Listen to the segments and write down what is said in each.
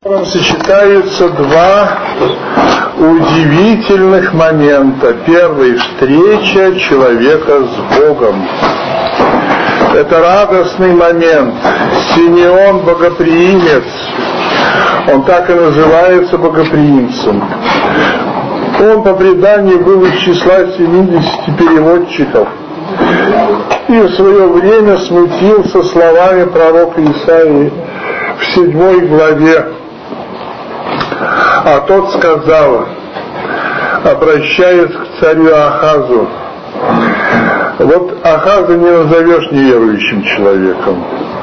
Сочетаются два удивительных момента. Первый — встреча человека с Богом. Это радостный момент. Симеон богоприимец. Он так и называется богоприимцем. Он по преданию был из числа 70 переводчиков. И в свое время смутился словами пророка Исаии в 7 главе. А тот сказал, обращаясь к царю Ахазу: вот Ахаза не назовешь неверующим человеком,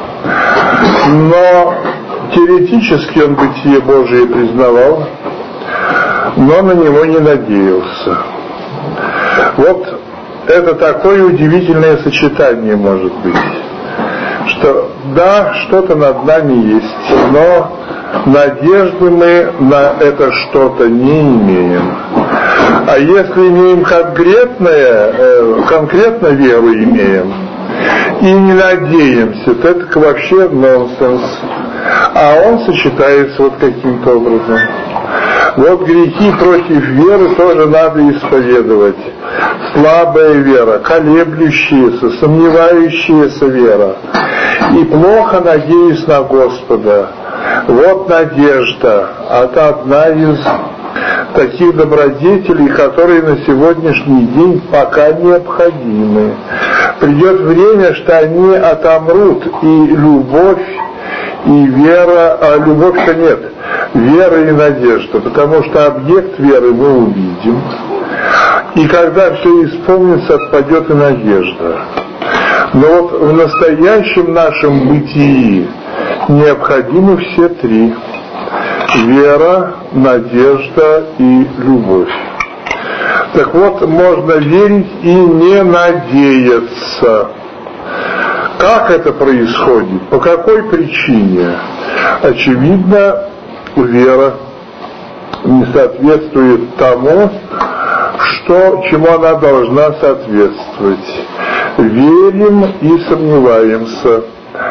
но теоретически он бытие Божие признавал, но на него не надеялся. Вот это такое удивительное сочетание может быть, что да, что-то над нами есть, но надежды мы на это что-то не имеем. А если имеем конкретно веру имеем и не надеемся, то это вообще нонсенс. А он сочетается вот каким-то образом. Вот грехи против веры тоже надо исповедовать. Слабая вера, колеблющаяся, сомневающаяся вера. И плохо надеюсь на Господа. Вот надежда. Это одна из таких добродетелей, которые на сегодняшний день пока необходимы. Придет время, что они отомрут, и любовь, и вера, а любовь-то нет, вера и надежда, потому что объект веры мы увидим, и когда все исполнится, отпадет и надежда. Но вот в настоящем нашем бытии необходимы все три: вера, надежда и любовь. Так вот, можно верить и не надеяться. Как это происходит? По какой причине? Очевидно, вера не соответствует тому, чему она должна соответствовать. Верим и сомневаемся.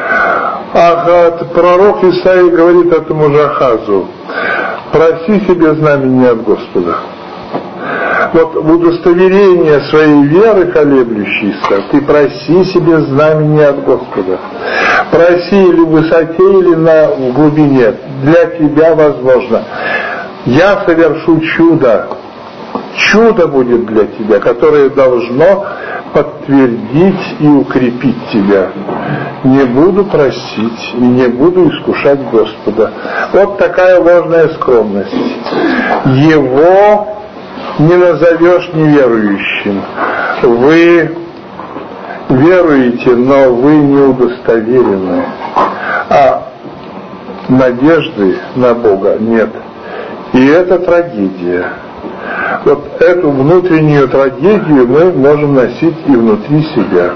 Пророк Исаия говорит этому же Ахазу: проси себе знамения от Господа. Вот в удостоверение своей веры колеблющейся ты проси себе знамения от Господа. Проси или в высоте, или в глубине. Для тебя возможно. Я совершу чудо. Чудо будет для тебя, которое должно подтвердить и укрепить тебя. Не буду просить и не буду искушать Господа. Вот такая ложная скромность. Его не назовешь неверующим. Вы веруете, но вы не удостоверены. А надежды на Бога нет. И это трагедия. Вот эту внутреннюю трагедию мы можем носить и внутри себя.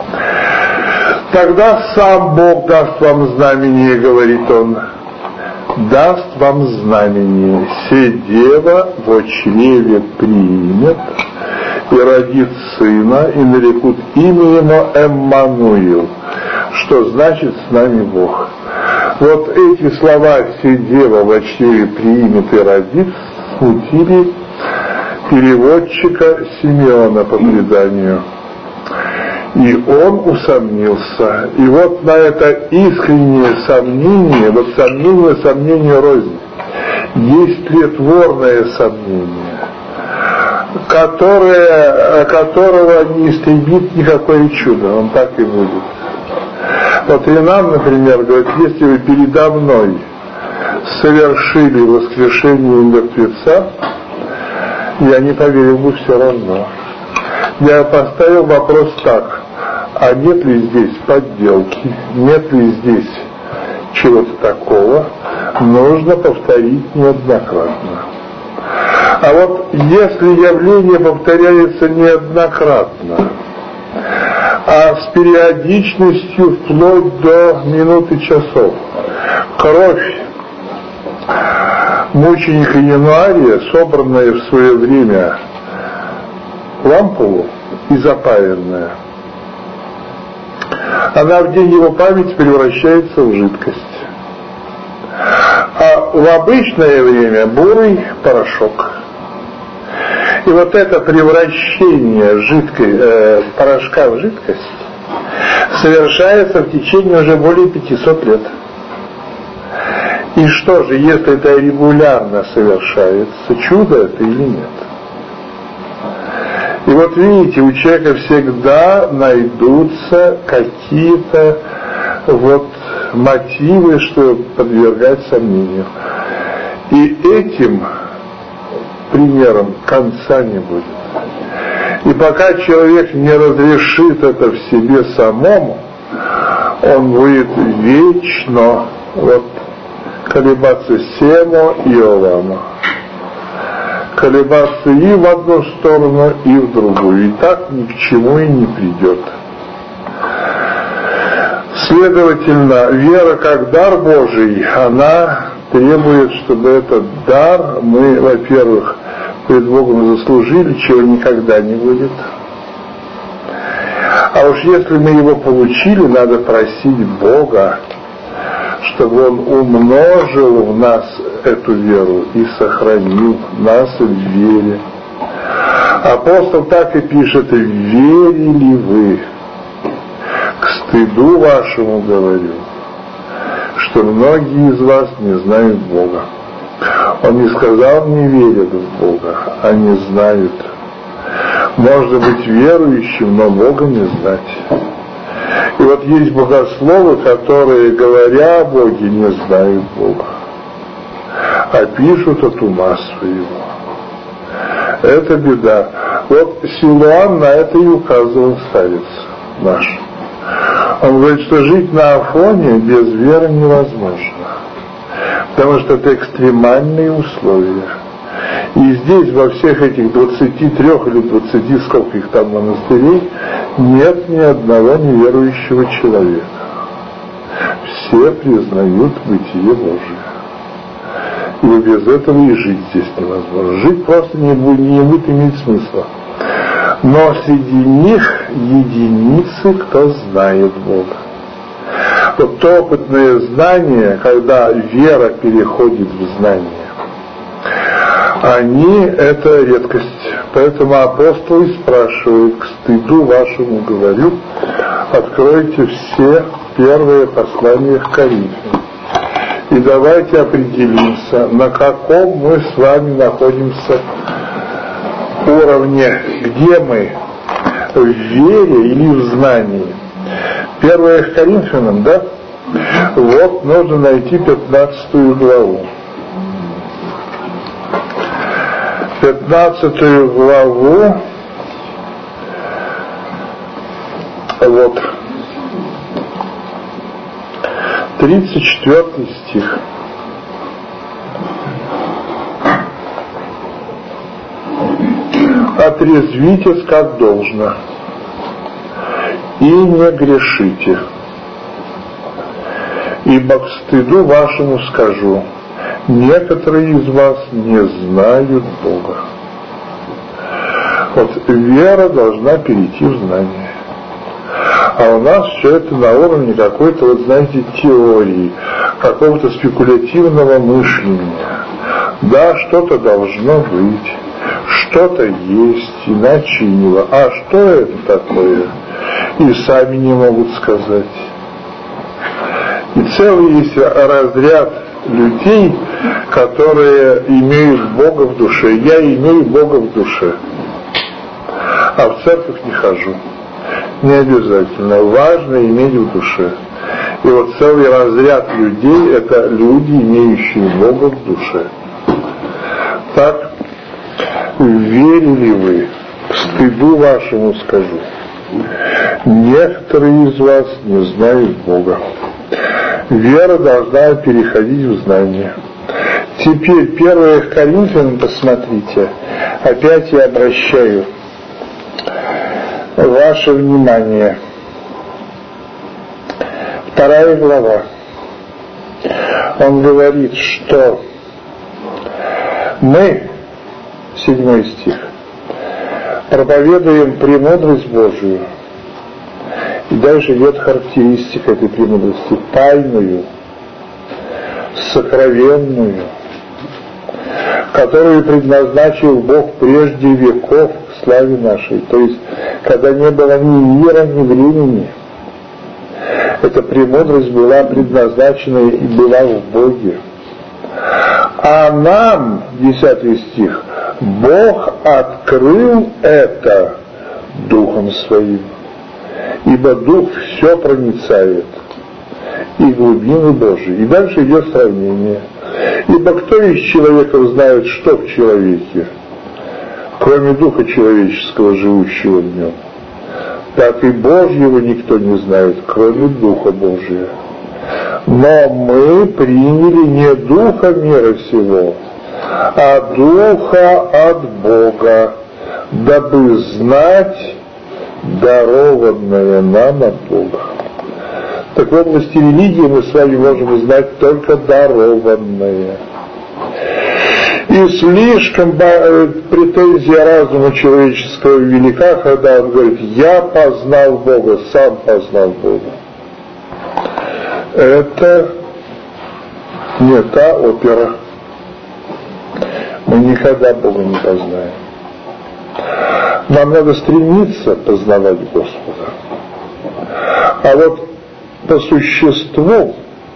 Тогда сам Бог даст вам знамение, говорит он. Даст вам знамение: се дева во чреве примет и родит сына, и нарекут имя ему Эммануил, что значит с нами Бог. Вот эти слова «се дева во чреве примет и родит» смутили переводчика Симеона по преданию. И он усомнился. И вот на это искреннее сомнение, вот сомнению рознь, есть тлетворное сомнение, которого не истребит никакое чудо, он так и будет. Вот Ренан, например, говорит: если вы передо мной совершили воскрешение мертвеца, я не поверил бы все равно. Я поставил вопрос так: а нет ли здесь подделки, нет ли здесь чего-то такого, нужно повторить неоднократно. А вот если явление повторяется неоднократно, а с периодичностью вплоть до минут и часов, кровь мученика Януария, собранная в свое время в ампулу и запаянная, она в день его памяти превращается в жидкость. А в обычное время бурый порошок. И вот это превращение порошка в жидкость совершается в течение уже более 500 лет. И что же, если это регулярно совершается, чудо это или нет? И вот видите, у человека всегда найдутся какие-то мотивы, чтобы подвергать сомнению. И этим примером конца не будет. И пока человек не разрешит это в себе самому, он будет вечно колебаться семо и олама. Колебаться и в одну сторону, и в другую. И так ни к чему и не придет. Следовательно, вера как дар Божий, она требует, чтобы этот дар мы, во-первых, пред Богом заслужили, чего никогда не будет. А уж если мы его получили, надо просить Бога, чтобы Он умножил в нас эту веру и сохранил нас в вере. Апостол так и пишет: верили вы, к стыду вашему говорю, что многие из вас не знают Бога. Он не сказал, не верят в Бога, а не знают. Можно быть верующим, но Бога не знать. И вот есть богословы, которые, говоря о Боге, не знают Бога, а пишут от ума своего. Это беда. Вот Силуан на это и указывал, старец наш. Он говорит, что жить на Афоне без веры невозможно, потому что это экстремальные условия. И здесь, во всех этих 23 или 20, сколько их там монастырей, нет ни одного неверующего человека. Все признают бытие Божие. И без этого и жить здесь невозможно. Жить просто не будет иметь смысла. Но среди них единицы, кто знает Бога. Вот то опытное знание, когда вера переходит в знание, это редкость. Поэтому апостол и спрашивает: к стыду вашему говорю, откройте все первые послания к Коринфянам. И давайте определимся, на каком мы с вами находимся уровне, где мы, в вере или в знании. Первое к Коринфянам, да? Вот нужно найти 15 главу. 15 главу, вот, 34 стих. Отрезвитесь как должно, и не грешите, ибо к стыду вашему скажу, некоторые из вас не знают Бога. Вот вера должна перейти в знание. А у нас все это на уровне какой-то, теории, какого-то спекулятивного мышления. Да, что-то должно быть, что-то есть, иначе не. А что это такое? И сами не могут сказать. И целый есть разряд людей, которые имеют Бога в душе. Я имею Бога в душе, а в церковь не хожу. Не обязательно. Важно иметь в душе. И вот целый разряд людей — это люди, имеющие Бога в душе. Так, верили вы, к стыду вашему скажу, некоторые из вас не знают Бога. Вера должна переходить в знание. Теперь 1 Коринфянам посмотрите. Опять я обращаю ваше внимание. 2 глава. Он говорит, что мы, 7 стих, проповедуем премудрость Божию. И дальше идет характеристика этой премудрости: тайную, сокровенную, которую предназначил Бог прежде веков к славе нашей, то есть когда не было ни мира, ни времени. Эта премудрость была предназначена и была в Боге. А нам, 10 стих, Бог открыл это Духом Своим, ибо Дух все проницает, и глубины Божьи. И дальше идет сравнение. Ибо кто из человеков знает, что в человеке, кроме Духа человеческого, живущего в нем? Так и Божьего никто не знает, кроме Духа Божия. Но мы приняли не Духа мира сего, а Духа от Бога, дабы знать дарованное нам от Бога. Так в области религии мы с вами можем знать только дарованное. И слишком претензия разума человеческого велика, когда он говорит: я познал Бога, сам познал Бога. Это не та опера. Мы никогда Бога не познаем. Нам надо стремиться познавать Господа. А вот по существу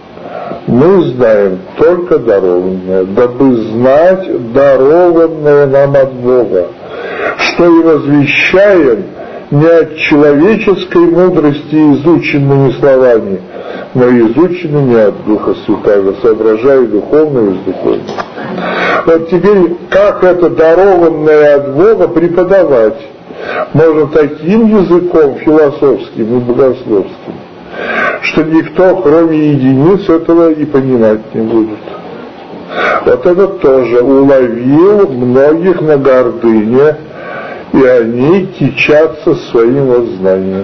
мы знаем только дарованное, дабы знать дарованное нам от Бога, что и возвещаем не от человеческой мудрости изученными словами, но изученными от Духа Святаго, соображая духовное с духовным. Вот теперь, как это дарованное от Бога преподавать? Можно таким языком философским и богословским, что никто, кроме единиц, этого и понимать не будет. Вот это тоже уловил многих на гордыне, и они кичатся своим воззнанием.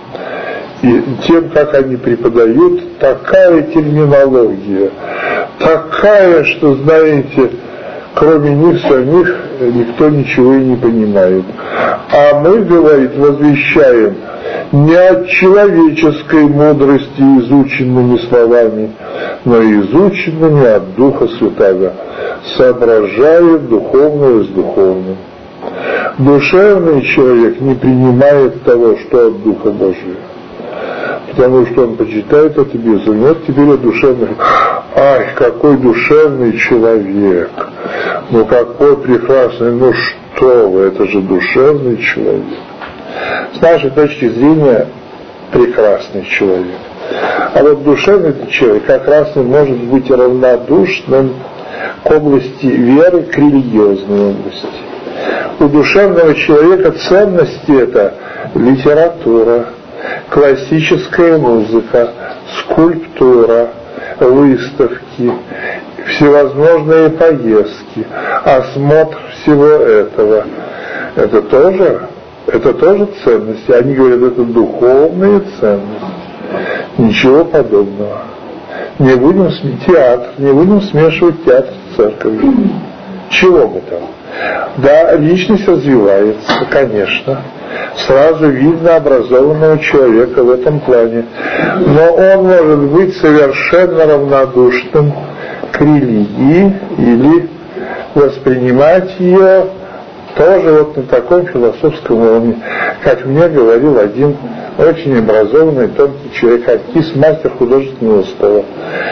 И тем, как они преподают, такая терминология, такая, что, знаете, кроме них самих никто ничего и не понимает. А мы, говорит, возвещаем не от человеческой мудрости изученными словами, но изученными от Духа Святаго, соображая духовное с духовным. Душевный человек не принимает того, что от Духа Божия, потому что он почитает это безумие. Вот теперь о душевных. Ай, какой душевный человек! Ну какой прекрасный, ну что вы, это же душевный человек. С нашей точки зрения, прекрасный человек. А вот душевный человек как раз не может быть равнодушным к области веры, к религиозной области. У душевного человека ценности это литература, классическая музыка, скульптура, выставки, всевозможные поездки, осмотр всего этого. Это тоже ценности. Они говорят, это духовные ценности. Ничего подобного. Не будем смешивать театр с церковью. Чего бы там? Да, личность развивается, конечно. Сразу видно образованного человека в этом плане. Но он может быть совершенно равнодушным к религии или воспринимать ее тоже вот на таком философском уровне. Как мне говорил один очень образованный, тонкий человек, артист, мастер художественного стола.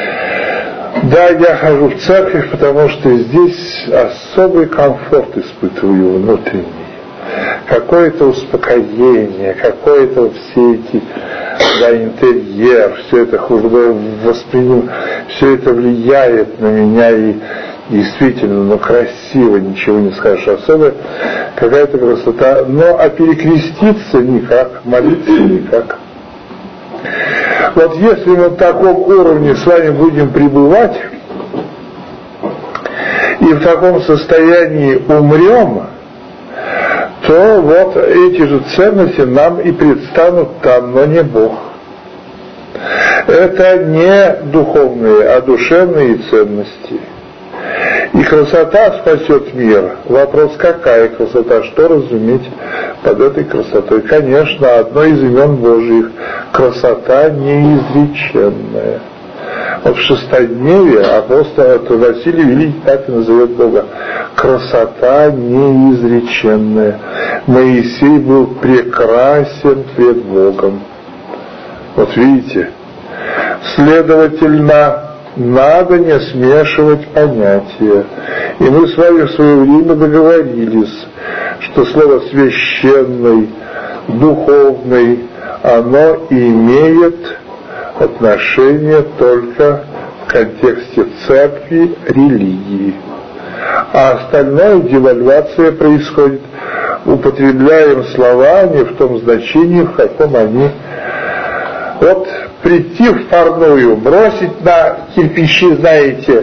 Да, я хожу в церковь, потому что здесь особый комфорт испытываю внутренний. Какое-то успокоение, какое-то вот все эти, да, интерьер, все это все это влияет на меня, и действительно, ну красиво, ничего не скажешь, особо какая-то красота, но а перекреститься никак, молиться никак. Вот если мы на таком уровне с вами будем пребывать и в таком состоянии умрем, то вот эти же ценности нам и предстанут там, но не Бог. Это не духовные, а душевные ценности. И красота спасет мир. Вопрос, какая красота, что разуметь под этой красотой? Конечно, одно из имен Божьих — красота неизреченная. Вот в шестодневе апостол Василий Великий так и назовет Бога: красота неизреченная. Моисей был прекрасен пред Богом. Вот видите, следовательно, надо не смешивать понятия. И мы с вами в свое время договорились, что слово священный, духовный, оно имеет отношение только в контексте церкви, религии. А остальное девальвация происходит. Употребляем слова не в том значении, в каком они. Вот прийти в парную, бросить на кирпичи, знаете,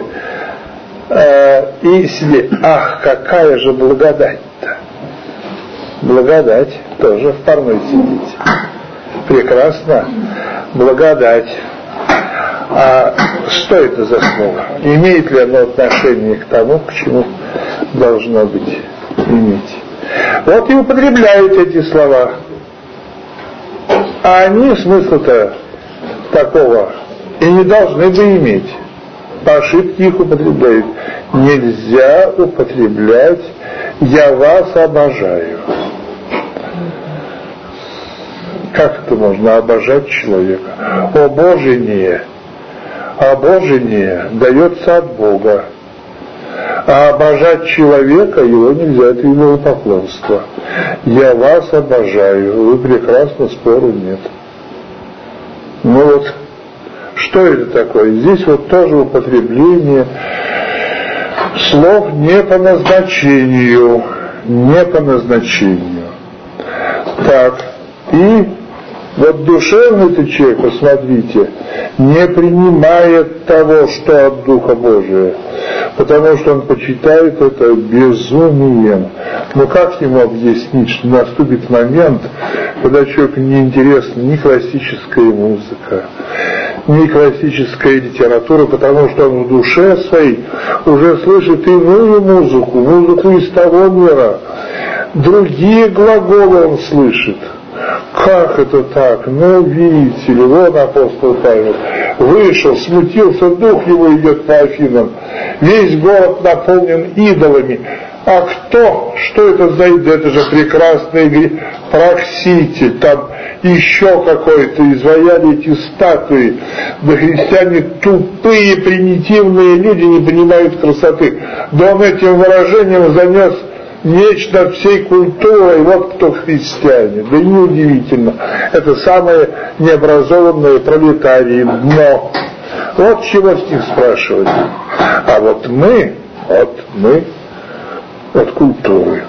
и себе: ах, какая же благодать-то! Благодать тоже в парной сидите. Прекрасно. Благодать. А что это за слово? Имеет ли оно отношение к тому, к чему должно быть иметь? Вот и употребляют эти слова. А они смысла-то такого и не должны бы иметь. По ошибке их употребляют. Нельзя употреблять «я вас обожаю». Как это можно обожать человека? Обожение дается от Бога. А обожать человека его нельзя, это идолопоклонство. Я вас обожаю, вы прекрасно, спору нет. Ну вот, что это такое? Здесь вот тоже употребление слов не по назначению. Так, и вот душевный-то человек, посмотрите, не принимает того, что от Духа Божия, потому что он почитает это безумием. Но как ему объяснить, что наступит момент, когда человеку не интересна ни классическая музыка, ни классическая литература, потому что он в душе своей уже слышит иную музыку из того мира, другие глаголы он слышит. Как это так? Ну, видите ли, вот апостол Павел вышел, смутился, дух его идет по Афинам, весь город наполнен идолами. А кто? Что это за идол? Это же прекрасный Прокситель, там еще какой-то, изваяли эти статуи. Да христиане тупые, примитивные люди, не понимают красоты. Да он этим выражением занес нечто над всей культурой, вот кто христиане. Да и неудивительно. Это самые необразованные пролетарии, дно. Вот чего с них спрашивать. А вот мы от культуры.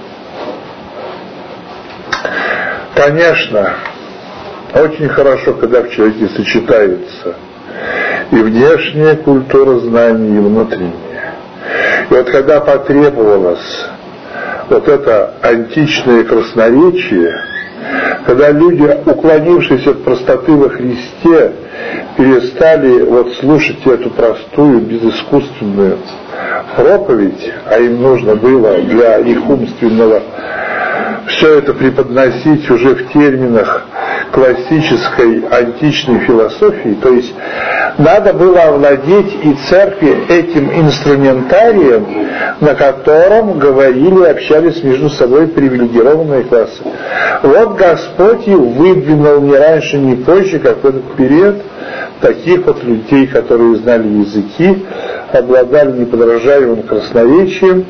Конечно, очень хорошо, когда в человеке сочетается и внешняя культура знаний, и внутренняя. И вот когда потребовалось вот это античное красноречие, когда люди, уклонившись от простоты во Христе, перестали вот слушать эту простую, безыскусственную проповедь, а им нужно было для их умственного все это преподносить уже в терминах классической античной философии, то есть надо было овладеть и церкви этим инструментарием, на котором говорили, общались между собой привилегированные классы. Вот Господь и выдвинул ни раньше, ни позже, как в этот период, таких вот людей, которые знали языки, обладали неподражаемым красноречием,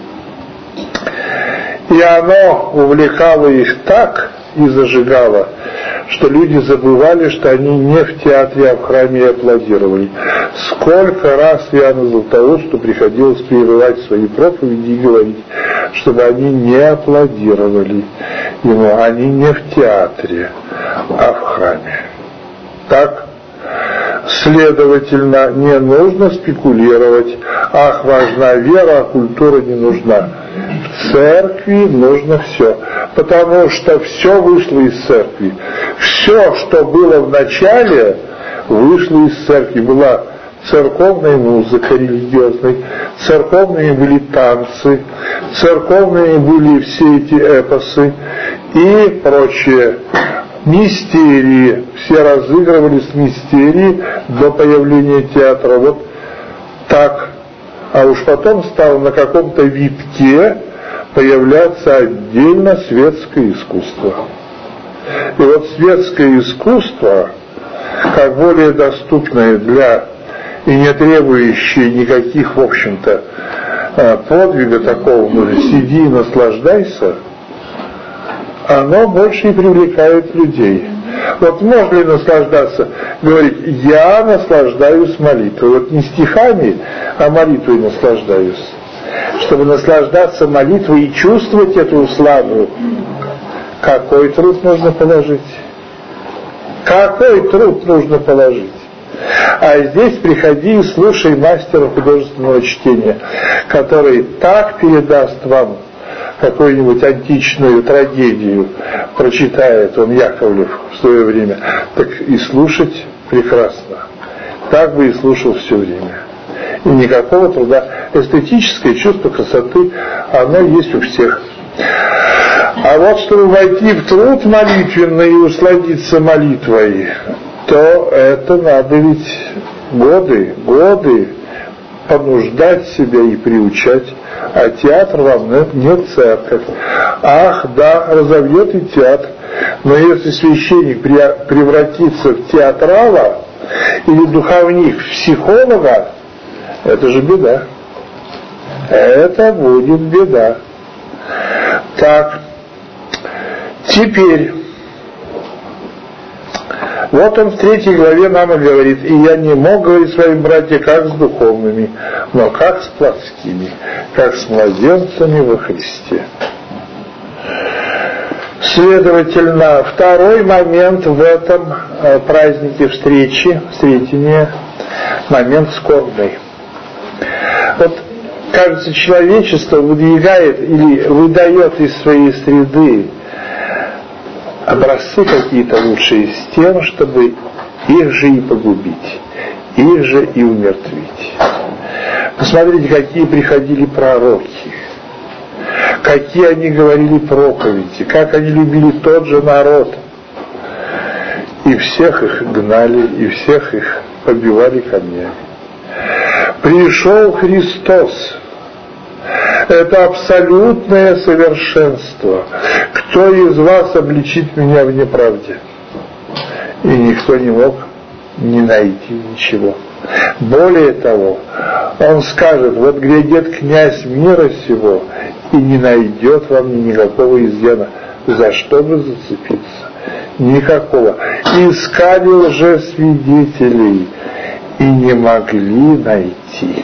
и оно увлекало их так и зажигало, что люди забывали, что они не в театре, а в храме аплодировали. Сколько раз Иоанну Златоусту приходилось прерывать свои проповеди и говорить, чтобы они не аплодировали ему, они не в театре, а в храме. Так, следовательно, не нужно спекулировать. Ах, важна вера, а культура не нужна. В церкви нужно все, потому что все вышло из церкви. Все, что было в начале, вышло из церкви. Была церковная музыка религиозная, церковные были танцы, церковные были все эти эпосы и прочее. Мистерии. Все разыгрывались мистерии до появления театра. Вот так. А уж потом стало на каком-то витке появляться отдельно светское искусство. И вот светское искусство, как более доступное для и не требующее никаких, в общем-то, подвига такого, сиди и наслаждайся, оно больше и привлекает людей. Вот можно ли наслаждаться, говорить, я наслаждаюсь молитвой, вот не стихами, а молитвой наслаждаюсь. Чтобы наслаждаться молитвой и чувствовать эту славу, какой труд нужно положить? Какой труд нужно положить? А здесь приходи и слушай мастера художественного чтения, который так передаст вам какую-нибудь античную трагедию, прочитает он Яковлев в свое время, так и слушать прекрасно. Так бы и слушал все время. И никакого труда. Эстетическое чувство красоты, оно есть у всех. А вот чтобы войти в труд молитвенный и усладиться молитвой, то это надо ведь годы понуждать себя и приучать. А театр вам не церковь. Ах, да, разовьет и театр. Но если священник превратится в театрала или духовник в психолога, это же беда. Это будет беда. Так, теперь, вот он в 3 главе нам и говорит, и я не мог говорить с вами, братья, как с духовными, но как с плотскими, как с младенцами во Христе. Следовательно, второй момент в этом празднике встречи, встретения, момент скорбный. Вот, кажется, человечество выдвигает или выдает из своей среды образцы какие-то лучшие с тем, чтобы их же и погубить, их же и умертвить. Посмотрите, какие приходили пророки, какие они говорили проповеди, как они любили тот же народ. И всех их гнали, и всех их побивали камнями. Пришел Христос. Это абсолютное совершенство. Кто из вас обличит меня в неправде? И никто не мог не найти ничего. Более того, он скажет, вот грядет князь мира сего и не найдет во мне никакого изъяна. За что бы зацепиться? Никакого. Искали лжесвидетелей и не могли найти.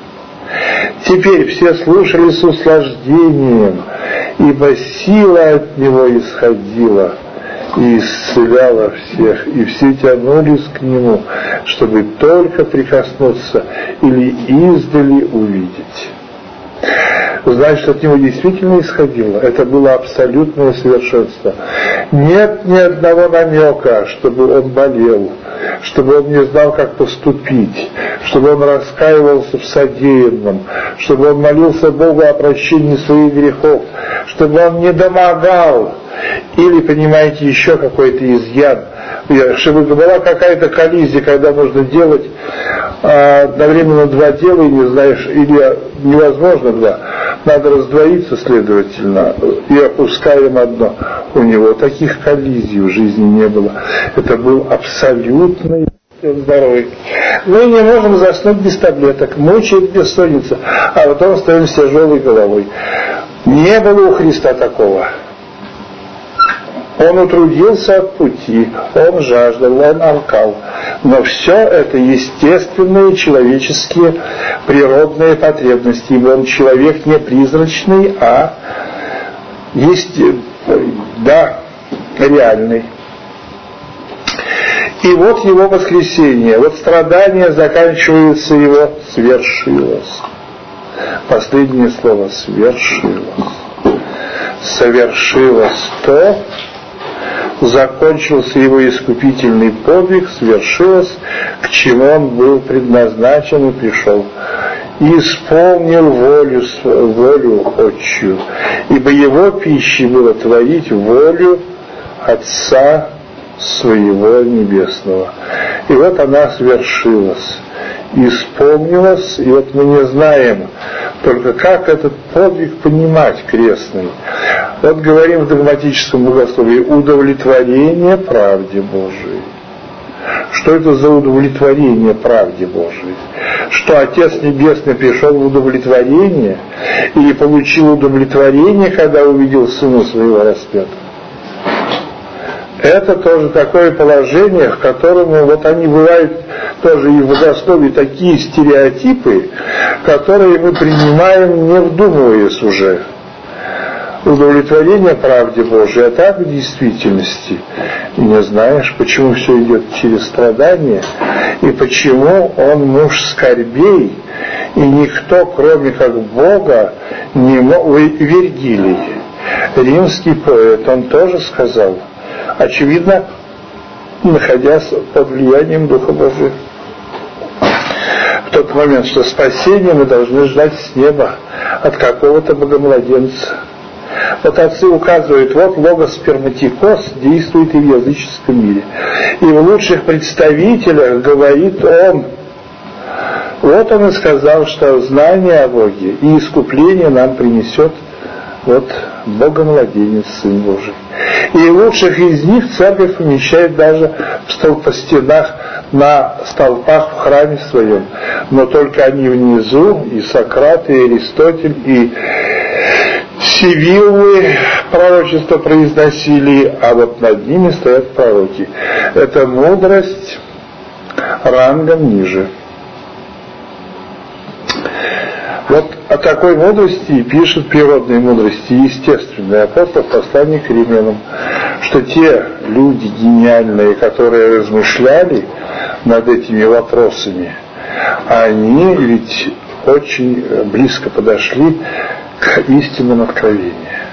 Теперь все слушали с услаждением, ибо сила от него исходила и исцеляла всех, и все тянулись к нему, чтобы только прикоснуться или издали увидеть. Значит, от него действительно исходило. Это было абсолютное совершенство. Нет ни одного намека, чтобы он болел, чтобы он не знал, как поступить, чтобы он раскаивался в содеянном, чтобы он молился Богу о прощении своих грехов, чтобы он не домогал, или, понимаете, еще какой-то изъян, чтобы была какая-то коллизия, когда нужно делать одновременно 2 дела, и не знаешь, или невозможно 2, надо раздвоиться, следовательно, и опускаем одно. У него таких коллизий в жизни не было. Это был абсолютный здоровый. Мы не можем заснуть без таблеток, мучает бессонница, а потом стоим с тяжелой головой. Не было у Христа такого. Он утрудился от пути, он жаждал, он алкал. Но все это естественные человеческие природные потребности, ибо он человек не призрачный, а реальный. И вот его воскресение, вот страдание заканчивается его «свершилось». Последнее слово «свершилось». Совершилось то, закончился его искупительный подвиг, свершилось, к чему он был предназначен и пришел. И исполнил волю Отчью, ибо его пищей было творить волю Отца своего небесного. И вот она свершилась, исполнилась, и вот мы не знаем только, как этот подвиг понимать крестный. Вот говорим в догматическом богословии: удовлетворение правде Божией. Что это за удовлетворение правде Божией? Что Отец Небесный пришел в удовлетворение или получил удовлетворение, когда увидел Сына Своего распятого? Это тоже такое положение, в котором вот они бывают тоже и в богословии такие стереотипы, которые мы принимаем, не вдумываясь уже. Удовлетворение правде Божией, а так в действительности не знаешь, почему все идет через страдания, и почему он муж скорбей, и никто, кроме как Бога, не мог. Вергилий, римский поэт, он тоже сказал, очевидно, находясь под влиянием Духа Божия, в тот момент, что спасение мы должны ждать с неба от какого-то богомладенца. Вот отцы указывают, вот логосперматикос действует и в языческом мире. И в лучших представителях говорит он. Вот он и сказал, что знание о Боге и искупление нам принесет вот Богомладенец, Сын Божий. И лучших из них церковь помещает даже по стенах, на столпах в храме своем. Но только они внизу, и Сократ, и Аристотель, и Сивиллы пророчество произносили, а вот над ними стоят пророки. Это мудрость рангом ниже. Вот о такой мудрости пишет, природной мудрости, естественной, апостол в послании к римлянам, что те люди гениальные, которые размышляли над этими вопросами, они ведь очень близко подошли к истинным откровениям.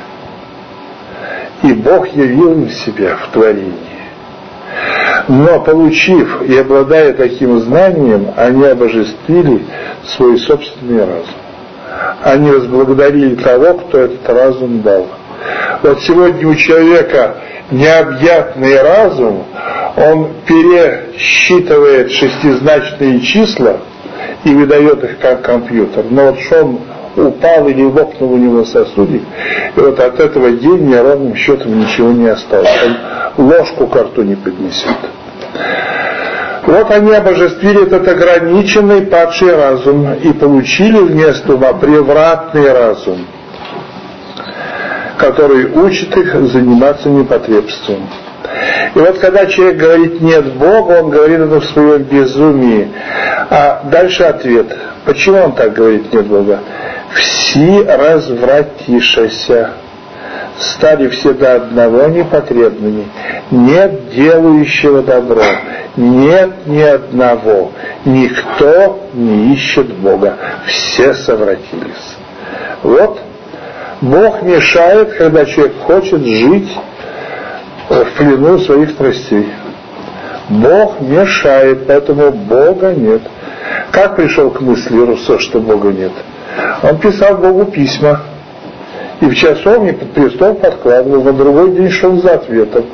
И Бог явил им себя в творении. Но, получив и обладая таким знанием, они обожествили свой собственный разум. Они возблагодарили того, кто этот разум дал. Вот сегодня у человека необъятный разум, он пересчитывает шестизначные числа и выдает их как компьютер. Но вот что он упал или лопнул у него сосудик, и вот от этого гения ровным счетом ничего не осталось. Он ложку ко рту не поднесет. Вот они обожествили этот ограниченный падший разум и получили вместо ума превратный разум, который учит их заниматься непотребством. И вот когда человек говорит «нет Бога», он говорит это в своем безумии. А дальше ответ. Почему он так говорит «нет Бога»? «Все развратишася, стали все до одного непотребными, нет делающего добро, нет ни одного, никто не ищет Бога, все совратились». Вот Бог мешает, когда человек хочет жить в плену своих страстей. Бог мешает, поэтому Бога нет. Как пришел к мысли Руссо, что Бога нет? Он писал Богу письма. И в часовне под престол подкладывал, на другой день шел за ответом.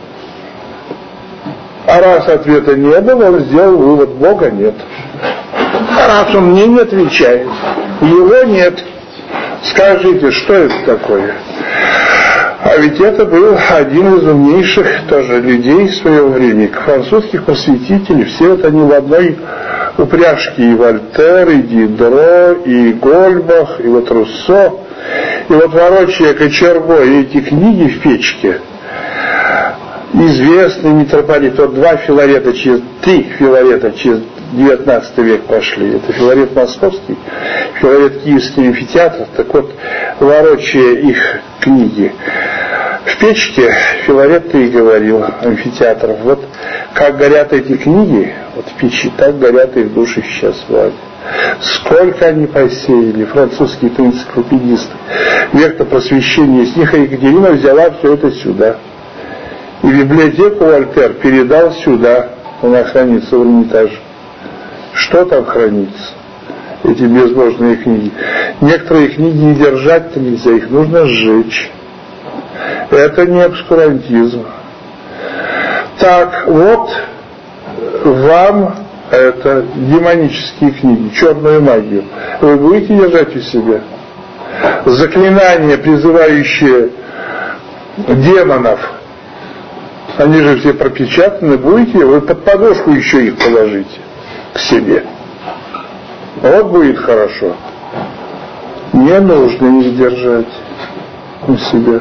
А раз ответа не было, он сделал вывод: Бога нет. А раз он мне не отвечает, его нет, скажите, что это такое? А ведь это был один из умнейших тоже людей своего времени, французских просветителей. Все вот они в одной упряжке: и Вольтер, и Дидро, и Гольбах, и вот Руссо. И вот, ворочая кочергой эти книги в печке, известный митрополит, вот три Филарета через 19 век пошли. Это Филарет Московский, Филарет Киевский амфитеатр. Так вот, ворочая их книги в печке, Филарет-то и говорил амфитеатров: вот как горят эти книги, вот в печи, так горят их души сейчас в аде. Сколько они посеяли, французские-то энциклопедисты. Век-то просвещения с них, а Екатерина взяла все это сюда. И библиотеку Вольтер передал сюда, она хранится в Эрмитаже. Что там хранится? Эти безбожные книги. Некоторые книги не держать-то нельзя, их нужно сжечь. Это не обскурантизм. Так, вот вам это демонические книги, черную магию. Вы будете держать у себя? Заклинания, призывающие демонов, они же все пропечатаны, будете, вы под подушку еще их положите к себе. Вот будет хорошо. Не нужно их держать у себя.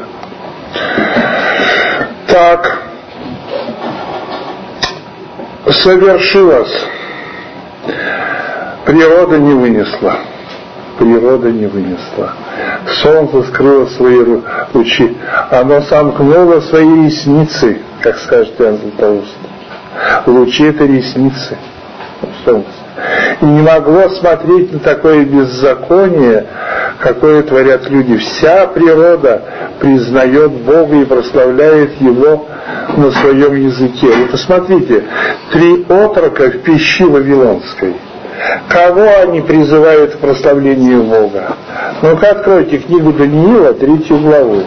Так, совершилось. Природа не вынесла. Природа не вынесла. Солнце скрыло свои лучи. Оно сомкнуло свои ресницы, как скажет Иоанн Златоуст. Лучи — это ресницы солнца. И не могло смотреть на такое беззаконие, какое творят люди. Вся природа признает Бога и прославляет Его на своем языке. Вы посмотрите, 3 отрока в пещи Вавилонской. Кого они призывают к прославлению Бога? Ну-ка, откройте книгу Даниила, 3 главу.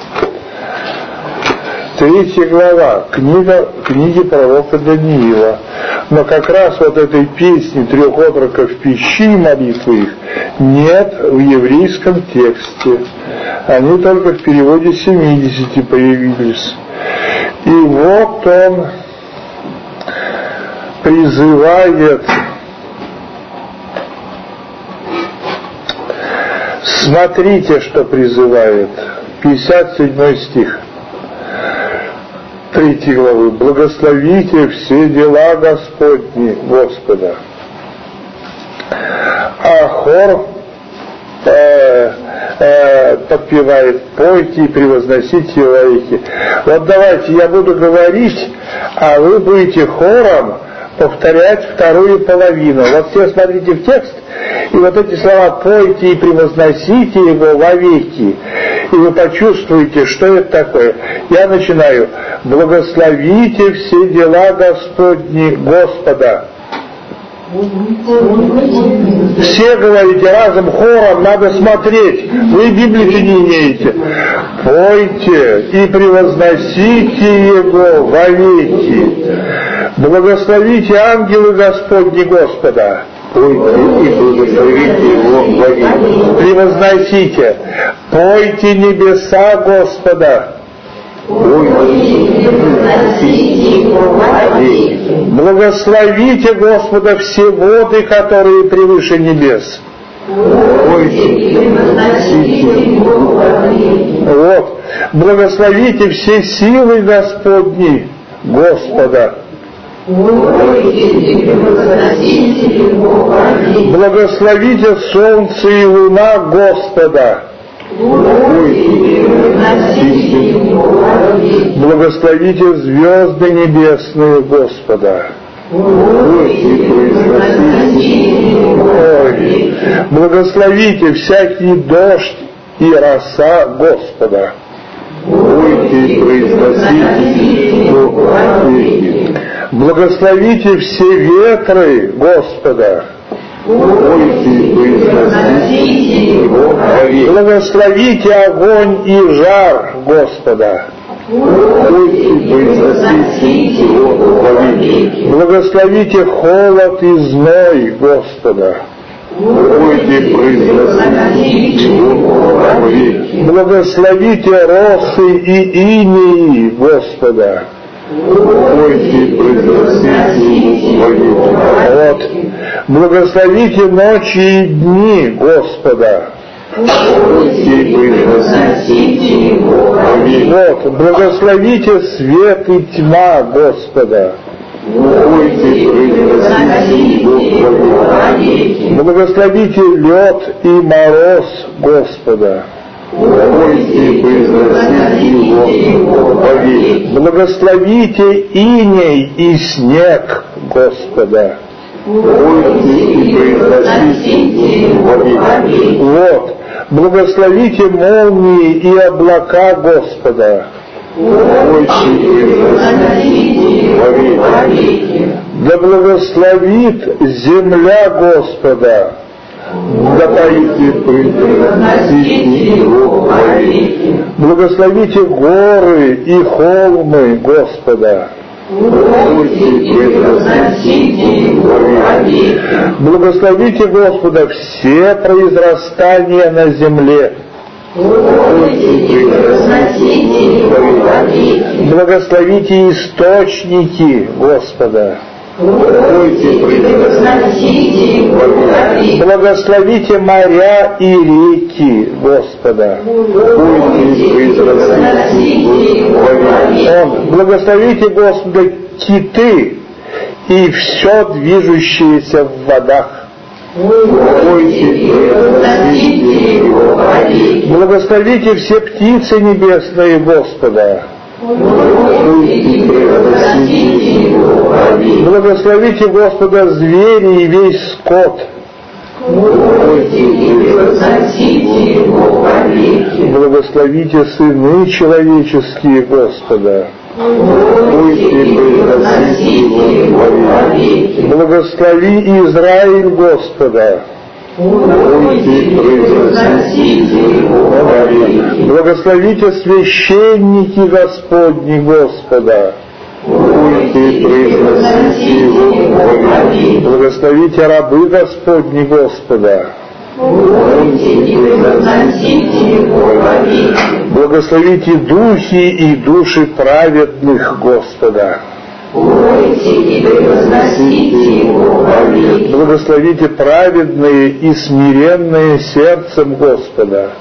3 глава, книги пророка Даниила. Но как раз вот этой песни 3 отроков в пещи, молитвы их, нет в еврейском тексте. Они только в переводе 70 появились. И вот он призывает, смотрите, что призывает, 57 стих 3 главы. «Благословите все дела Господни, Господа». А хор подпевает: «Пойте и превозносите лайки». Вот давайте я буду говорить, а вы будете хором повторять вторую половину. Вот все смотрите в текст, и вот эти слова «пойте и превозносите его вовеки», и вы почувствуете, что это такое. Я начинаю: «Благословите все дела Господни, Господа». Все говорите разом, хором, надо смотреть. Вы Библии не имеете. «Пойте и превозносите его вовеки. Благословите ангелы Господни Господа». Пойте и благословите его вовеки. Превозносите. «Пойте небеса Господа». Благословите Господа все воды, которые превыше небес. Вот. Благословите все силы Господни, Господа. Благословите солнце и луна Господа. Благословите звезды небесные Господа. Благословите всякий дождь и роса Господа. Благословите все ветры Господа. Благословите огонь и жар Господа. Благословите холод и зной Господа. Благословите росы и инеи Господа. Вот. Благословите ночи и дни Господа. Вот. Благословите свет и тьма Господа. Благословите лед и мороз Господа. Благословите иней и снег Господа. Вот. Благословите молнии и облака Господа. Да благословит земля Господа. Да поите превозносите его вовеки. Благословите горы и холмы Господа. Благословите Господа все произрастания на земле. Благословите источники Господа. Благословите моря и реки Господа. Благословите Господа киты и все движущееся в водах. Благословите все птицы небесные Господа. Благословите Господа звери и весь скот. Благословите сыны человеческие Господа. Благослови Израиль Господа. Благословите священники Господни Господа. Благословите рабы Господни Господа. Благословите духи и души праведных Господа. Благословите праведные и смиренные сердцем Господа.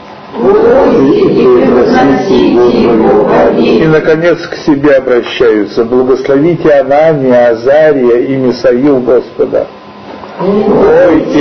И, наконец, к себе обращаются. Благословите Анания, Азария и Мисаил Господа. Вот,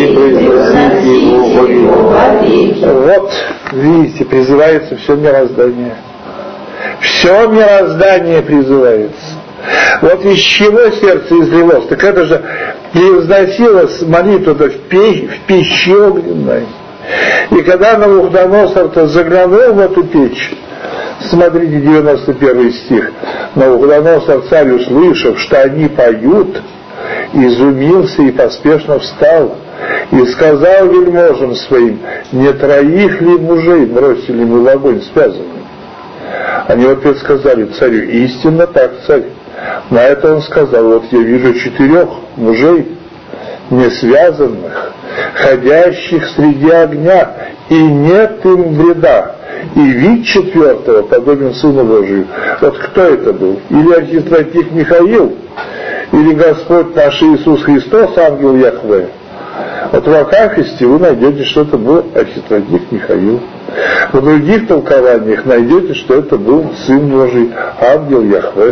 видите, призывается все мироздание. Все мироздание призывается. Вот из чего сердце излилось? Так это же превозносилась молитва-то в печи огненной. И когда Навуходоносор-то заглянул в эту печь, смотрите 91 стих, Навуходоносор, царь, услышав, что они поют, изумился и поспешно встал и сказал вельможам своим: не троих ли мужей бросили мы в огонь связанными? Они в ответ сказали царю: истинно так, царь. На это он сказал: вот я вижу 4 мужей, не связанных, ходящих среди огня, и нет им вреда, и вид 4 подобен Сыну Божию. Вот кто это был? Или архистратик Михаил, или Господь наш Иисус Христос, ангел Яхве? Вот в Акафисте вы найдете, что это был архистратик Михаил. В других толкованиях найдете, что это был Сын Божий, ангел Яхве.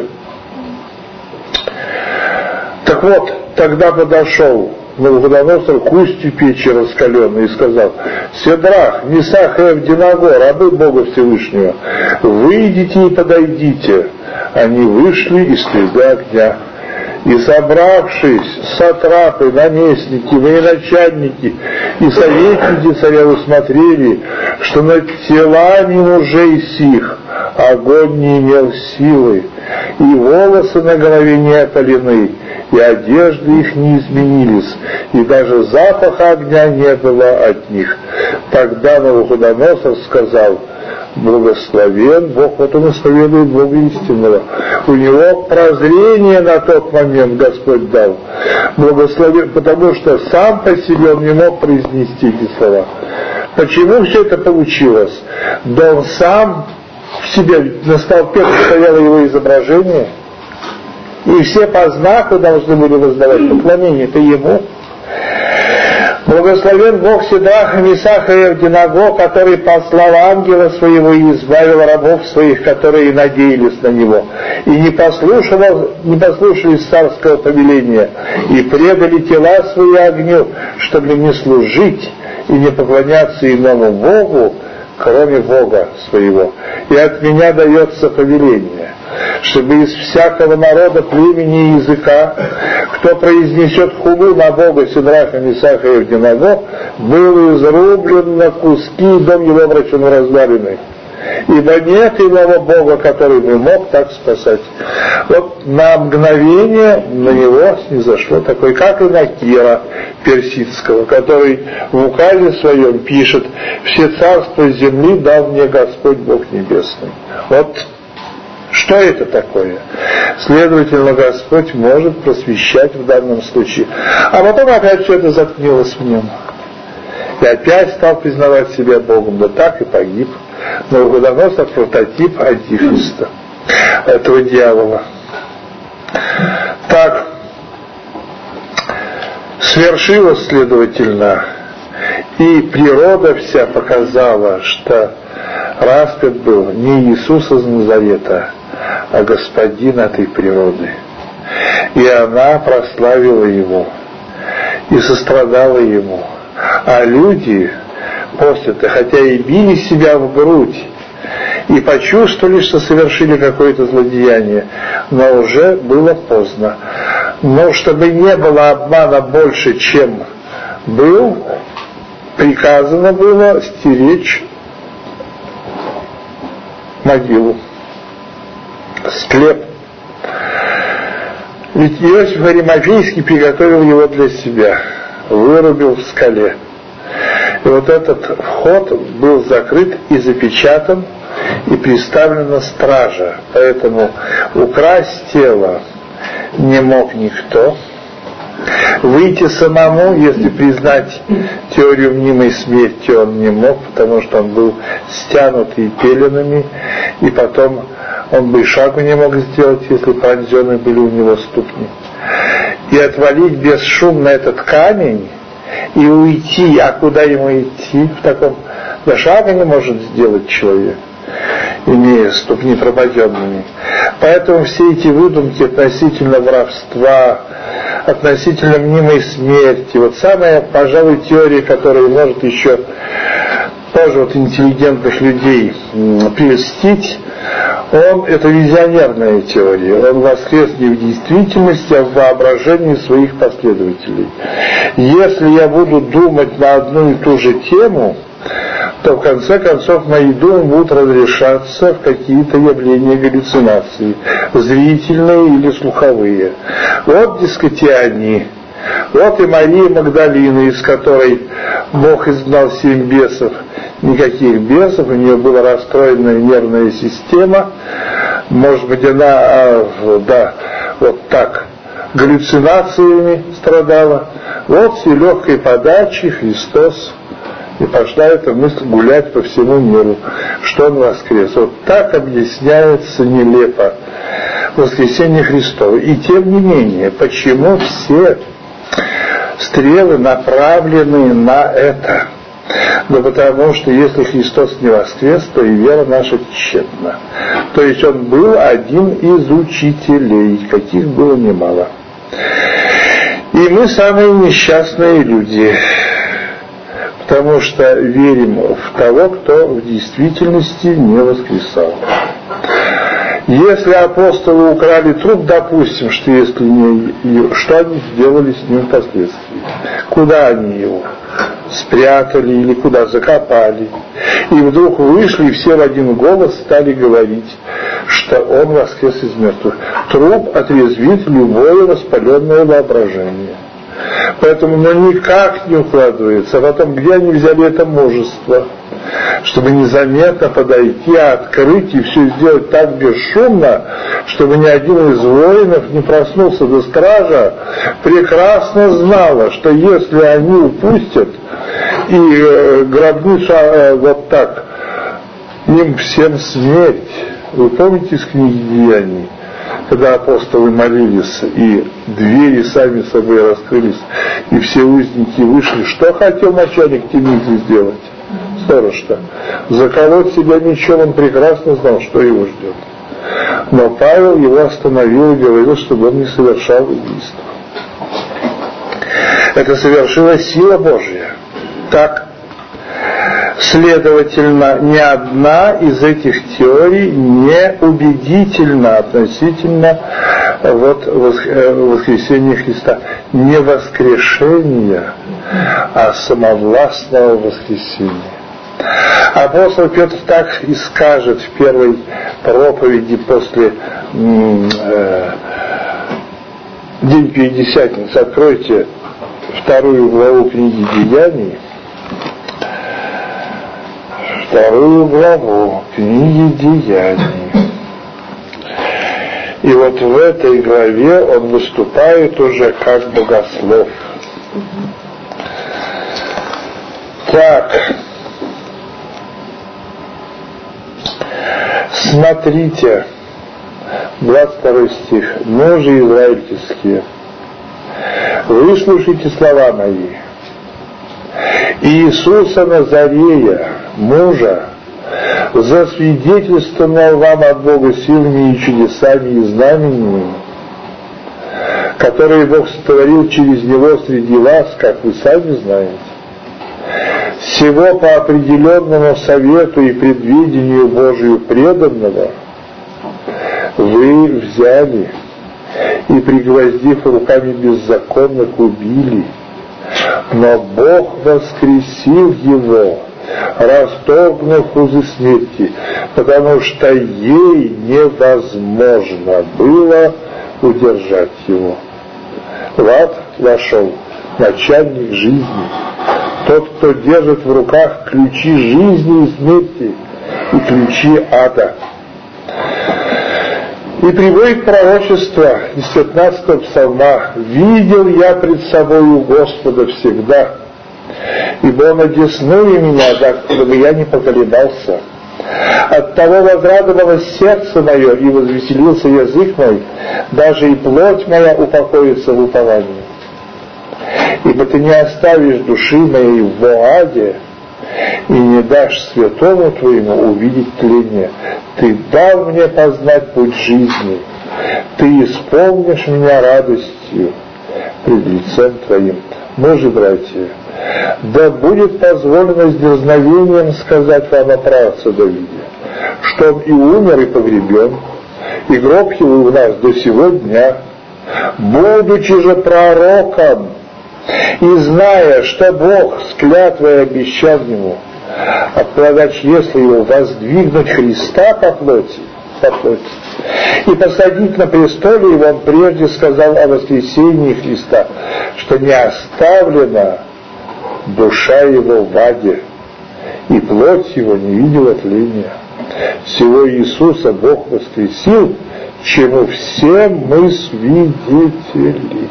Так вот, тогда подошел Навуходоносор к устью печи раскаленной и сказал: Седрах, Месах и Авденаго, рабы Бога Всевышнего, выйдите и подойдите. Они вышли из среды огня. И собравшись, сатрапы, наместники, военачальники и советники царя усмотрели, что над телами мужей сих огонь не имел силы, и волосы на голове не опалены, и одежды их не изменились, и даже запаха огня не было от них. Тогда Навуходоносор сказал: благословен Бог. Вот он исповедует Бога истинного. У него прозрение на тот момент Господь дал. Благословен, потому что сам по себе он не мог произнести эти слова. Почему все это получилось? Да он сам в себе, на столпе стояло его изображение, и все по знаку должны были воздавать поклонение. Это ему. Благословен Бог Седраха, Месаха и Авденаго, который послал ангела своего и избавил рабов своих, которые надеялись на него, и не послушались царского повеления, и предали тела свои огню, чтобы не служить и не поклоняться иному Богу, кроме Бога своего. И от меня дается повеление, чтобы из всякого народа, племени и языка, кто произнесет хулу на Бога Седраха, Месаха и Авденаго, был изрублен на куски, и дом его обращен в развалины. Ибо нет иного Бога, который бы мог так спасать. Вот на мгновение на него снизошло такое, как и на Кира персидского, который в указе своем пишет: все царства земли дал мне Господь Бог Небесный. Вот Что это такое? Следовательно, Господь может просвещать в данном случае. А потом опять все это заткнулось в нем. И опять стал признавать себя Богом, да так и погиб. Навуходоносор — прототип антихриста, этого дьявола. Так, свершилось, следовательно, и природа вся показала, что распят был не Иисус из Назарета, а Господин этой природы. И она прославила Его и сострадала Ему. А люди после-то, хотя и били себя в грудь, и почувствовали, что совершили какое-то злодеяние, но уже было поздно. Но чтобы не было обмана больше, чем был, приказано было стеречь могилу, склеп. Ведь Иосиф Аримафейский приготовил его для себя, вырубил в скале. И вот этот вход был закрыт и запечатан, и приставлена стража. Поэтому украсть тело не мог никто. Выйти самому, если признать теорию мнимой смерти, он не мог, потому что он был стянутый пеленами, и потом он бы и шагу не мог сделать, если пронзены были у него ступни. И отвалить бесшумно этот камень и уйти, а куда ему идти? В таком до шага не может сделать человек, имея ступни прободенными. Поэтому все эти выдумки относительно воровства, относительно мнимой смерти, вот самая, пожалуй, теория, которая может еще тоже вот интеллигентных людей прельстить, это визионерная теория. Он воскрес не в действительности, а в воображении своих последователей. Если я буду думать на одну и ту же тему, то в конце концов мои думы будут разрешаться в какие-то явления галлюцинации, зрительные или слуховые. Вот, дескать, и они. Вот и Мария Магдалина, из которой Бог изгнал 7 бесов. Никаких бесов, у нее была расстроенная нервная система. Может быть, она, вот так, галлюцинациями страдала. Вот с легкой подачи Христос. И пошла эта мысль гулять по всему миру, что он воскрес. Вот так объясняется нелепо воскресение Христово. И тем не менее, почему все стрелы направлены на это? Да потому что если Христос не воскрес, то и вера наша тщетна. То есть он был один из учителей, каких было немало. И мы самые несчастные люди, потому что верим в того, кто в действительности не воскресал. Если апостолы украли труп, допустим, что если не, что они сделали с ним впоследствии? Куда они его спрятали или куда закопали? И вдруг вышли, и все в один голос стали говорить, что он воскрес из мертвых. Труп отрезвит любое воспаленное воображение. Поэтому никак не укладывается. А потом, где они взяли это мужество, чтобы незаметно подойти, открыть и все сделать так бесшумно, чтобы ни один из воинов не проснулся до стража, прекрасно знала, что если они упустят и гробницу вот так, им всем смерть. Вы помните из книги Деяний, когда апостолы молились, и двери сами собой раскрылись, и все узники вышли, что хотел начальник темницы сделать? Сторож-то. Заколоть себя мечом, он прекрасно знал, что его ждет. Но Павел его остановил и говорил, чтобы он не совершал убийство. Это совершила сила Божья. Так, следовательно, ни одна из этих теорий не убедительна относительно воскресения Христа. Не воскрешения, а самовластного воскресения. Апостол Петр так и скажет в первой проповеди после День Пятидесятницы. Откройте 2 главу книги Деяний. 2 главу книги Деяний. И вот в этой главе он выступает уже как богослов. Так, смотрите, 22 стих. «Мужи израильские, выслушайте слова мои. Иисуса Назарея, мужа, засвидетельствовал вам от Бога силами и чудесами и знамениями, которые Бог сотворил через него среди вас, как вы сами знаете. Всего по определенному совету и предвидению Божию преданного вы взяли и, пригвоздив руками беззаконных, убили, но Бог воскресил его, расторгнув узы смерти, потому что ей невозможно было удержать его. В ад вошел начальник жизни, тот, кто держит в руках ключи жизни и смерти и ключи ада». И приводит пророчество из 15-го псалма: «Видел я пред собою Господа всегда, ибо Он одесную меня, дабы я не поколебался. Оттого возрадовалось сердце мое, и возвеселился язык мой, даже и плоть моя упокоится в уповании. Ибо ты не оставишь души моей в аде, и не дашь святому твоему увидеть тление. Ты дал мне познать путь жизни, ты исполнишь меня радостью пред лицем твоим». Мужи, братья, да будет позволено с дерзновением сказать вам о праотце Давиде, что он и умер, и погребен, и гроб его у нас до сего дня, будучи же пророком, и зная, что Бог с клятвой обещал ему отправлять чресло его, воздвигнуть Христа по плоти, и посадить на престоле его, он прежде сказал о воскресении Христа, что не оставлена душа его в аде, и плоть его не видела тления. Сего Иисуса Бог воскресил, чему все мы свидетели.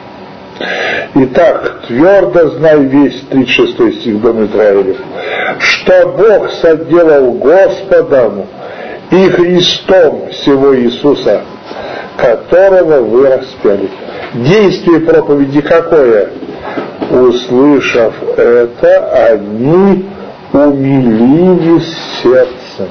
Итак, твердо знай весь, 36 стих, дом Израилев, что Бог соделал Господом и Христом сего Иисуса, которого вы распяли. Действие проповеди какое? Услышав это, они умилились сердцем.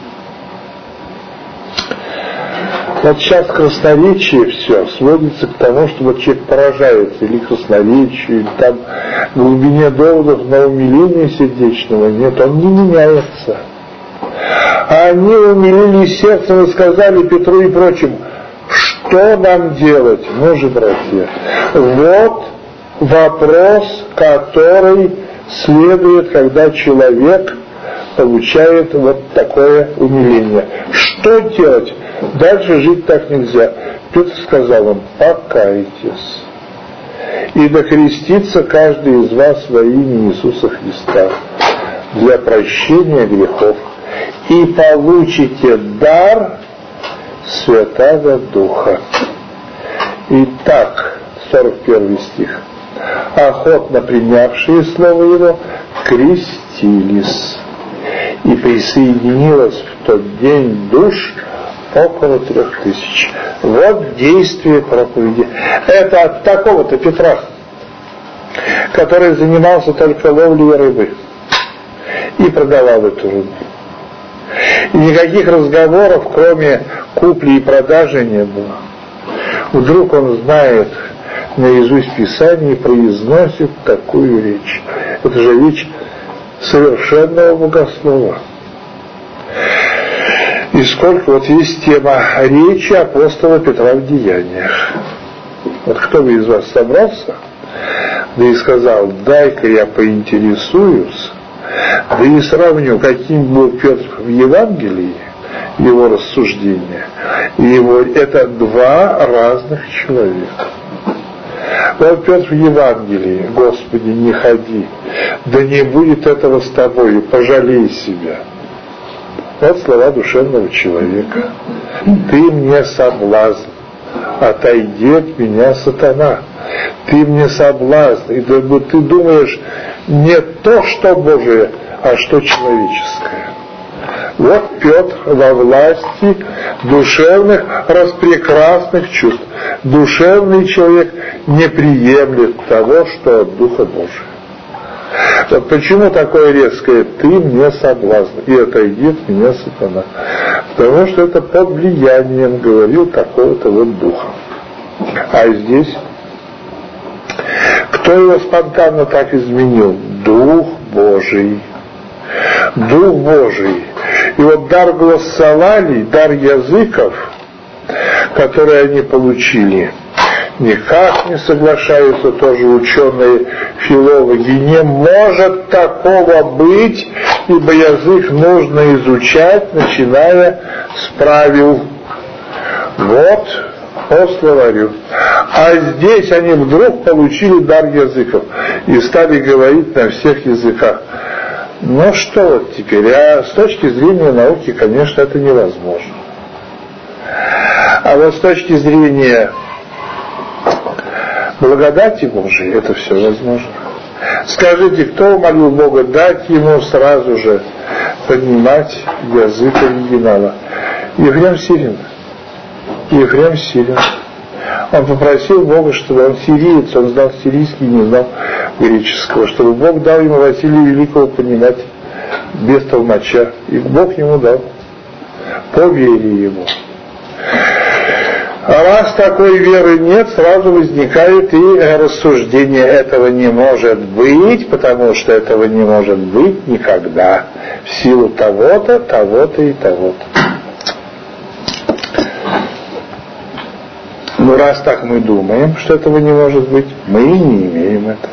Вот сейчас красноречие все сводится к тому, что вот человек поражается или красноречию, или там в глубине доводов на умиление сердечного. Нет, он не меняется. А они умилились сердцем и сказали Петру и прочим: что нам делать, мужи, братья? Вот вопрос, который следует, когда человек получает вот такое умиление. Что делать? Дальше жить так нельзя. Петр сказал им: покайтесь, и докрестится каждый из вас во имя Иисуса Христа для прощения грехов, и получите дар Святого Духа. Итак, 41 стих. Охотно принявшие слово его крестились, и присоединилось в тот день душ около 3000. Вот действие проповеди. Это от такого-то Петра, который занимался только ловлей рыбы и продавал эту рыбу. И никаких разговоров, кроме купли и продажи, не было. Вдруг он знает наизусть Писание и произносит такую речь. Это же речь совершенного богослова. И сколько вот есть тема речи апостола Петра в Деяниях. Вот кто бы из вас собрался, да и сказал: дай-ка я поинтересуюсь, да и сравню, каким был Петр в Евангелии, его рассуждения, и его, это два разных человека. Вот Петр в Евангелии: Господи, не ходи, да не будет этого с тобою, пожалей себя. Вот слова душевного человека. Ты мне соблазн, отойди от меня, сатана. Ты мне соблазн, и ты думаешь не то, что Божие, а что человеческое. Вот Петр во власти душевных, распрекрасных чувств. Душевный человек не приемлет того, что от Духа Божия. Вот почему такое резкое «ты мне соблазн, и отойди от меня, сатана». Потому что это под влиянием говорил такого-то вот духа. А здесь кто его спонтанно так изменил? Дух Божий. Дух Божий. И вот дар глоссолалий, дар языков, который они получили, никак не соглашаются тоже ученые филологи. Не может такого быть, ибо язык нужно изучать, начиная с правил. Вот по словарю. А здесь они вдруг получили дар языков и стали говорить на всех языках. Ну что вот теперь? А с точки зрения науки, конечно, это невозможно. А вот с точки зрения благодати Божией это все возможно. Скажите, кто молил Бога дать ему сразу же поднимать язык оригинала? Ефрем Сирин. Ефрем Сирин. Он попросил Бога, чтобы он сириец, он знал сирийский, не знал греческого, чтобы Бог дал ему Василия Великого понимать без толмача. И Бог ему дал. По вере его. А раз такой веры нет, сразу возникает и рассуждение: этого не может быть, потому что этого не может быть никогда, в силу того-то, того-то и того-то. Но раз так мы думаем, что этого не может быть, мы и не имеем этого.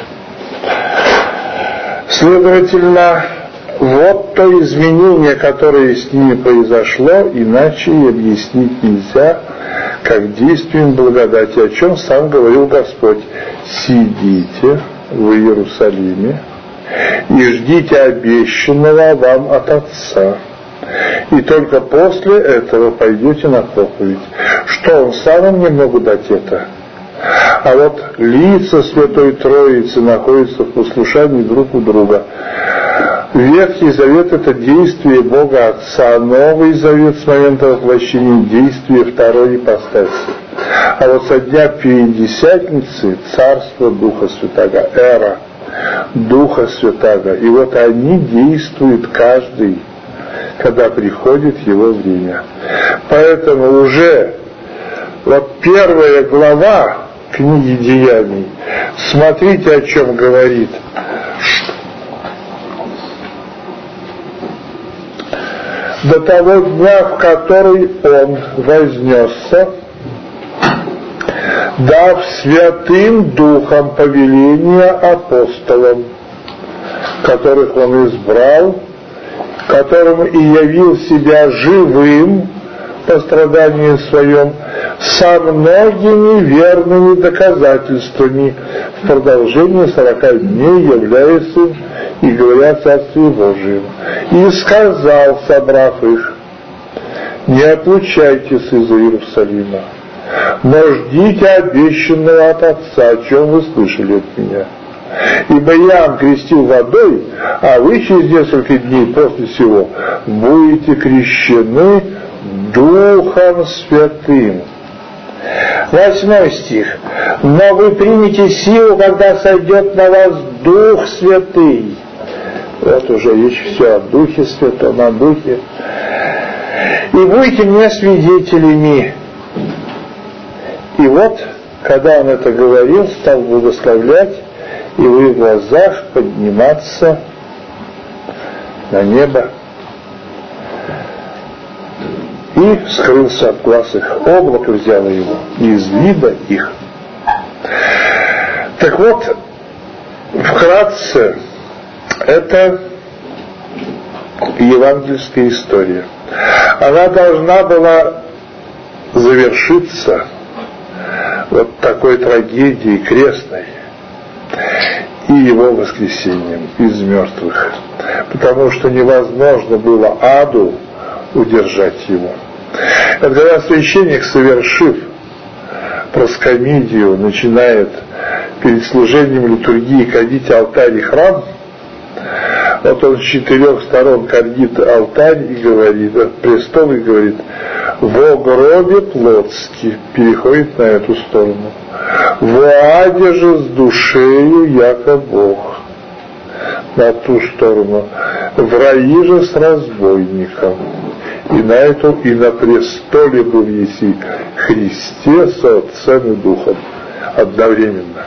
Следовательно, вот то изменение, которое с ними произошло, иначе и объяснить нельзя, как действием благодати, о чем сам говорил Господь: сидите в Иерусалиме и ждите обещанного вам от Отца, и только после этого пойдете на проповедь. Что он сам им не мог дать это? А вот лица Святой Троицы находятся в послушании друг у друга. Ветхий Завет — это действие Бога Отца, Новый Завет с момента воплощения — действие второй ипостаси. А вот со дня Пятидесятницы — царство Духа Святаго, эра Духа Святаго. И вот они действуют каждый, когда приходит его время. Поэтому уже вот первая глава книги Деяний, смотрите, о чем говорит. До того дня, в который он вознесся, дав Святым Духом повеление апостолам, которых он избрал, которым и явил себя живым по страданию своем, со многими верными доказательствами в продолжении 40 дней является и говоря о Царстве Божьем. И сказал, собрав их: не отлучайтесь из Иерусалима, но ждите обещанного от Отца, о чем вы слышали от меня. Ибо Иоанн крестил водой, а вы через несколько дней после сего будете крещены Духом Святым. 8 стих. Но вы примете силу, когда сойдет на вас Дух Святый. Вот уже речь все о Духе Святом, о Духе. И будете мне свидетелями. И вот, когда он это говорил, стал благословлять, и в их глазах подниматься на небо. И скрылся от глаз их, облако взяло его из вида их. Так вот, вкратце, это евангельская история. Она должна была завершиться вот такой трагедией крестной и его воскресением из мертвых. потому что невозможно было аду удержать его. Это когда священник, совершив проскомидию, начинает перед служением литургии кадить алтарь и храм, вот он с 4 сторон кадит алтарь и говорит, престол, и говорит: «Во гробе плотски», переходит на эту сторону, «Во аде же с душею, яко Бог», на ту сторону, «В раи же с разбойником». И на престоле был еси Христе со Отцем и Духом одновременно,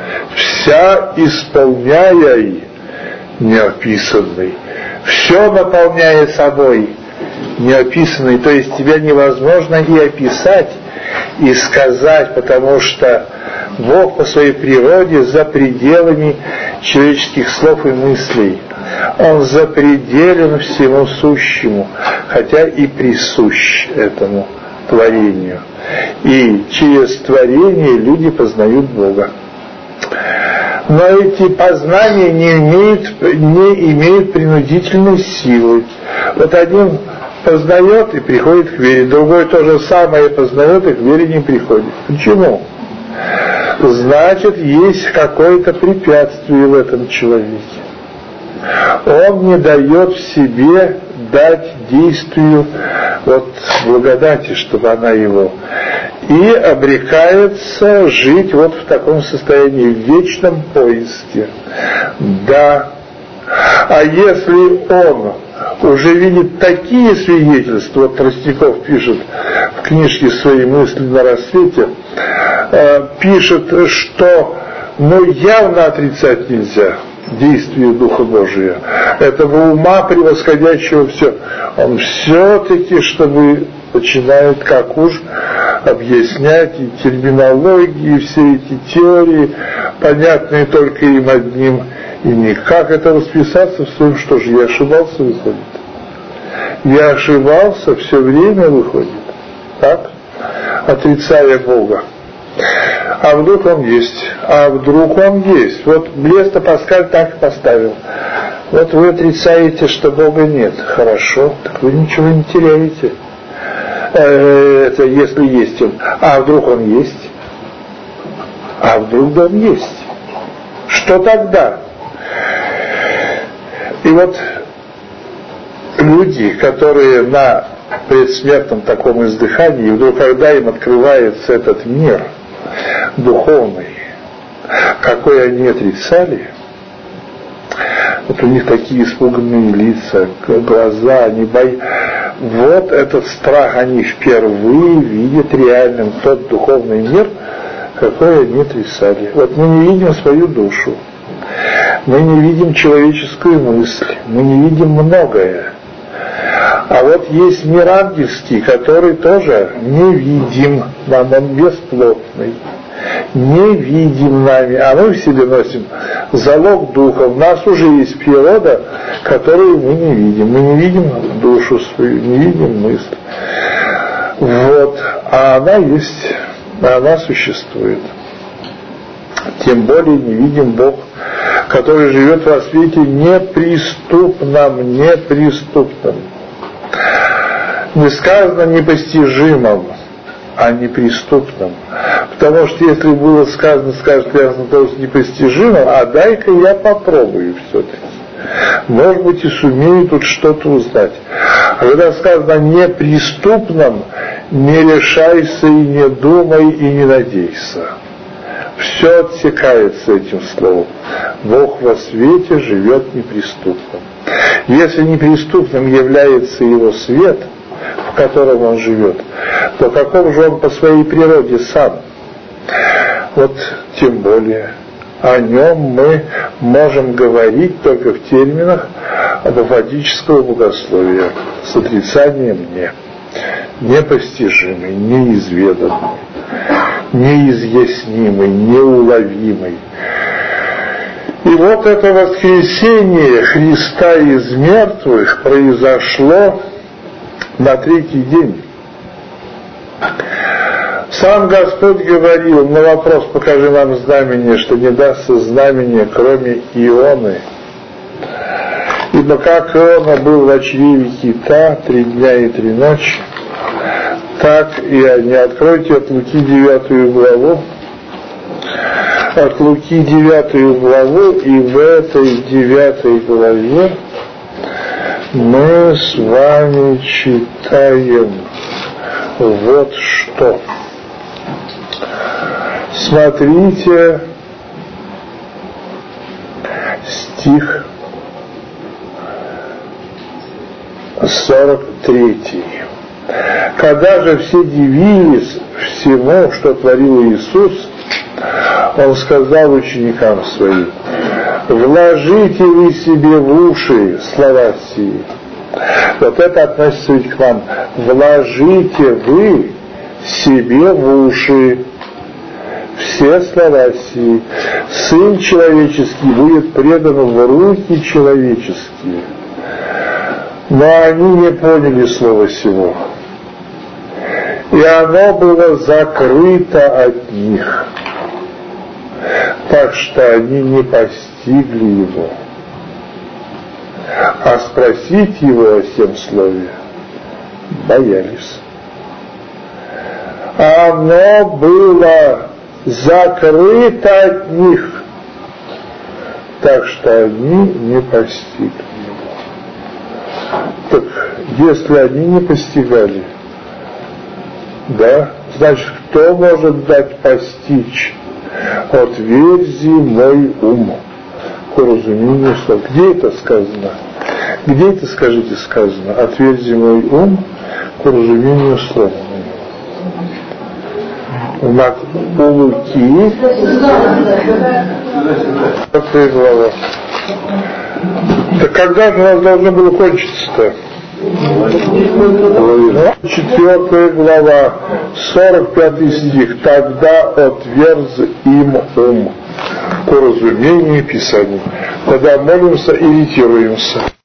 вся исполняя и неописанный, все наполняя собой неописанный, то есть тебя невозможно и описать, и сказать, потому что Бог по своей природе за пределами человеческих слов и мыслей. Он запределен всему сущему, хотя и присущ этому творению. И через творение люди познают Бога. Но эти познания не имеют принудительной силы. Вот один познает и приходит к вере, другой то же самое познает и к вере не приходит. Почему? Значит, есть какое-то препятствие в этом человеке. Он не дает себе дать действию благодати, чтобы она его, и обрекается жить вот в таком состоянии, в вечном поиске. Да. А если он уже видит такие свидетельства, вот Тростников пишет в книжке своей «Мысли на рассвете», пишет, что явно отрицать нельзя действие Духа Божия, этого ума превосходящего все. Он все-таки, чтобы начинает как уж объяснять и терминологии, и все эти теории, понятные только им одним, и никак это расписаться в своем, что же, я ошибался, выходит. Я ошибался, все время выходит. Так? Отрицая Бога. А вдруг он есть? А вдруг он есть? Вот Блеста Паскаль так поставил. Вот вы отрицаете, что Бога нет. Хорошо, так вы ничего не теряете. Это если есть он. А вдруг он есть? А вдруг он есть? Что тогда? И вот люди, которые на предсмертном таком издыхании, и вдруг когда им открывается этот мир духовный, какой они отрицали, вот у них такие испуганные лица, глаза, они вот этот страх, они впервые видят реальным тот духовный мир, какой они отрицали. Вот мы не видим свою душу, мы не видим человеческую мысль, мы не видим многое. А вот есть мир ангельский, который тоже не видим нам, он бесплотный, не видим нами, а мы в себе носим залог духа. У нас уже есть природа, которую мы не видим. Мы не видим душу свою, не видим мысль. Вот, а она есть, она существует. Тем более не видим Бог, который живет во свете неприступном, неприступном. Не сказано непостижимом, а неприступном. Потому что если было сказано, скажет ясно, то есть непостижимым, а дай-ка я попробую все-таки. Может быть, и сумею тут что-то узнать. А когда сказано неприступном, не решайся и не думай и не надейся. Все отсекается этим словом. Бог во свете живет неприступным. Если неприступным является его свет, в котором он живет, то каков же он по своей природе сам? Вот тем более о нем мы можем говорить только в терминах апофатического богословия с отрицанием «не». Непостижимый, неизведанный, неизъяснимый, неуловимый. И вот это воскресение Христа из мертвых произошло на третий день. Сам Господь говорил на вопрос: покажи нам знамение, что не дастся знамение, кроме Ионы. Ибо как Иона был в чреве кита 3 дня и 3 ночи, так и они. Откройте от Луки 9 главу. От Луки 9 главу, и в этой 9 главе мы с вами читаем вот что. Смотрите стих 43. Когда же все дивились всему, что творил Иисус, Он сказал ученикам Своим: вложите вы себе в уши слова сии. Вот это относится ведь к нам. Вложите вы себе в уши все слова сии. Сын человеческий будет предан в руки человеческие. Но они не поняли слова сего, и оно было закрыто от них, так что они не постигли его. А спросить его о сем слове боялись. Оно было закрыто от них, так что они не постигли его. Так, если они не постигали, да, значит, кто может дать постичь? Отверзи мой ум к разумению слов. Где это сказано? Где это, скажите, сказано? Отверзи мой ум к разумению слов. У Луки 5 глава. Так когда же у нас должно было кончиться-то? 4 глава, 45 стих. Тогда отверз им ум к разумению Писаний. Тогда молимся и ретируемся.